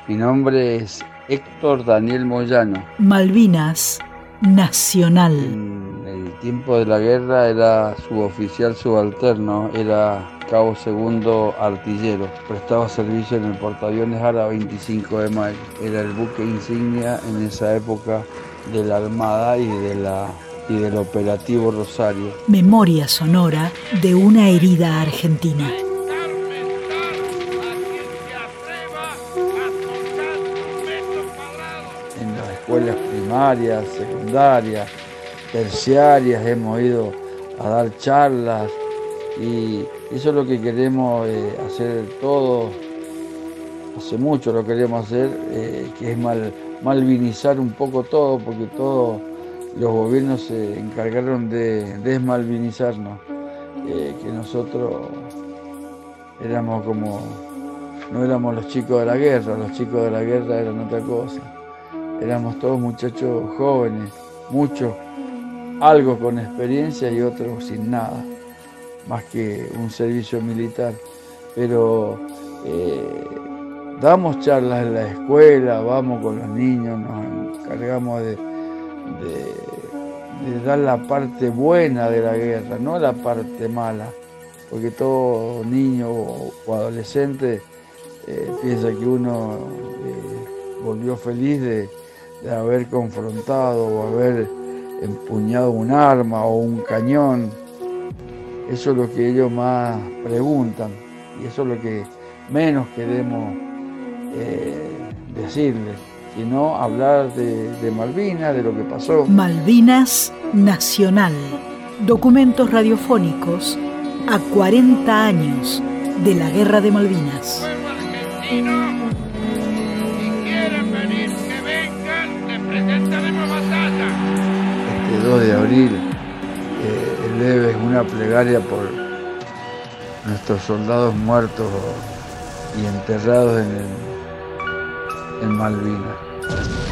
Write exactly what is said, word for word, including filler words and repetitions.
Mi nombre es Héctor Daniel Moyano. Malvinas Nacional. En el tiempo de la guerra era suboficial subalterno, era cabo segundo artillero. Prestaba servicio en el portaaviones Ara veinticinco de mayo. Era el buque insignia en esa época de la Armada y de la y del operativo Rosario. Memoria sonora de una herida argentina. En las escuelas primarias, secundarias, terciarias hemos ido a dar charlas y eso es lo que queremos eh, hacer todos. Hace mucho lo queremos hacer, eh, que es mal, malvinizar un poco todo, porque todos los gobiernos se encargaron de desmalvinizarnos, eh, que nosotros éramos como, no éramos los chicos de la guerra, los chicos de la guerra eran otra cosa. Éramos todos muchachos jóvenes, muchos, algo con experiencia y otros sin nada, más que un servicio militar. Pero eh, damos charlas en la escuela, vamos con los niños, nos encargamos de, de, de dar la parte buena de la guerra, no la parte mala, porque todo niño o adolescente eh, piensa que uno eh, volvió feliz de de haber confrontado o haber empuñado un arma o un cañón. Eso es lo que ellos más preguntan y eso es lo que menos queremos eh, decirles, sino hablar de, de Malvinas, de lo que pasó. Malvinas Nacional. Documentos radiofónicos a cuarenta años de la Guerra de Malvinas. Este dos de abril eh, eleve una plegaria por nuestros soldados muertos y enterrados en, el, en Malvinas.